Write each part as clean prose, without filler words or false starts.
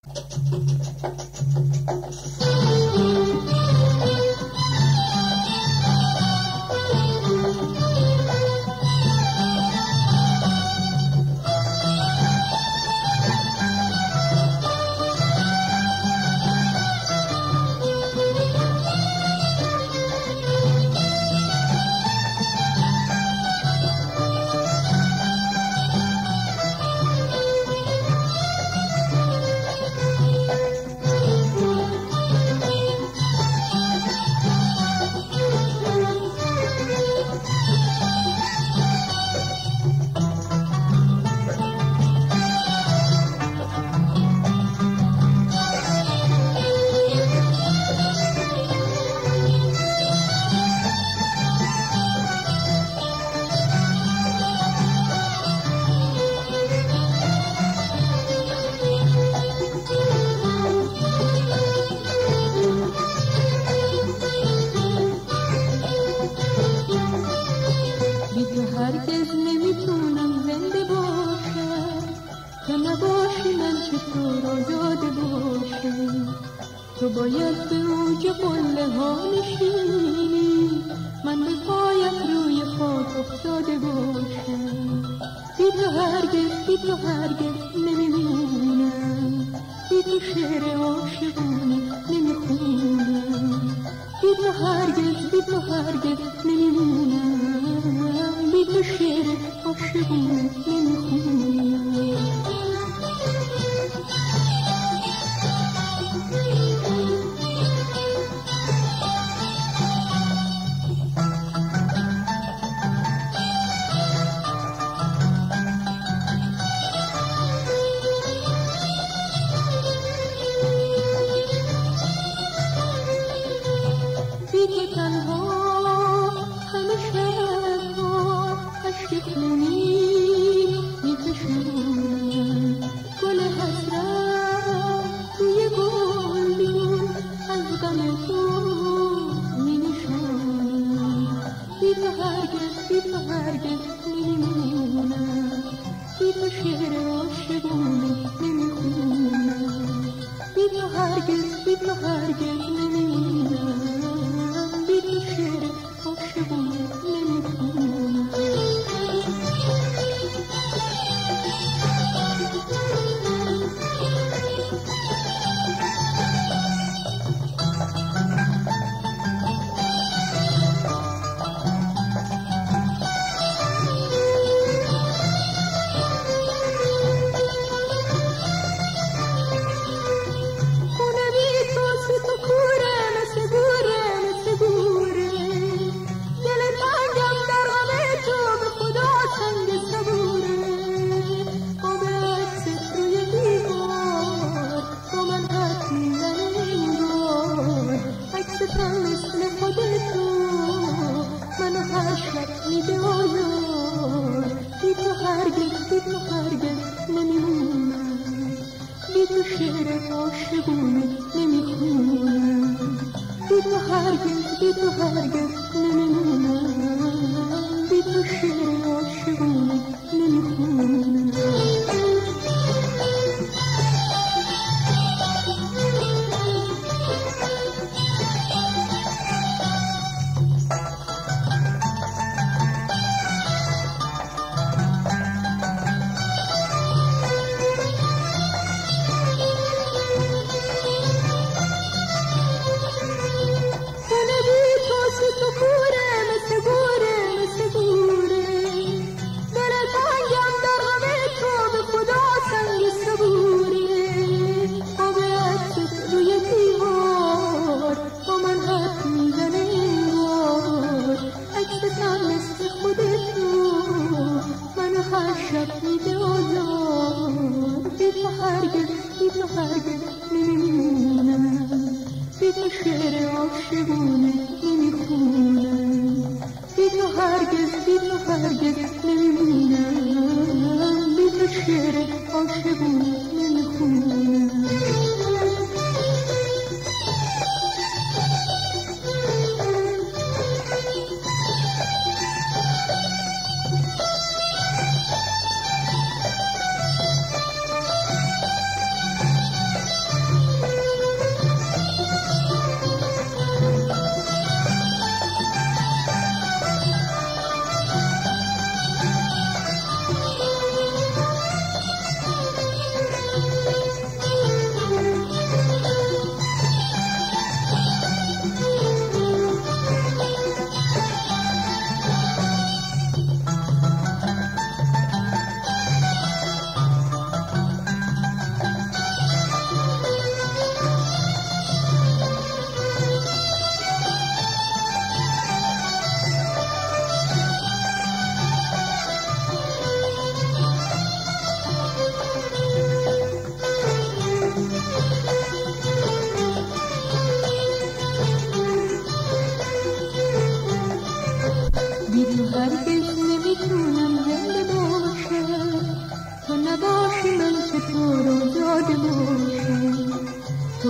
تو باید به اوج قله ها نشینی، من به پایت روی خاک افتاده باشم. بی تو هرگز نمیمونم، بی تو شعر عاشقانه نمیخونم. بی تو هرگز نمیمونم، بی تو شعر عاشقانه نمیخونم.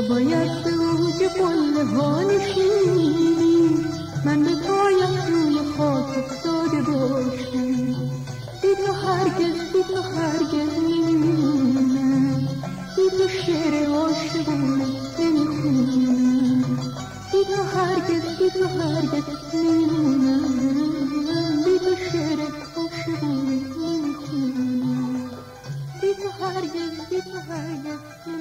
تو باید به اوج قله ها نشینی، من به پایت روی خاک افتاده باشم. بی تو هرگز نمیمونم، بی تو شعر عاشقونه نمیخونم. بی تو هرگز نمیمونم، بی تو شعر عاشقونه نمیخونم. بی تو هرگز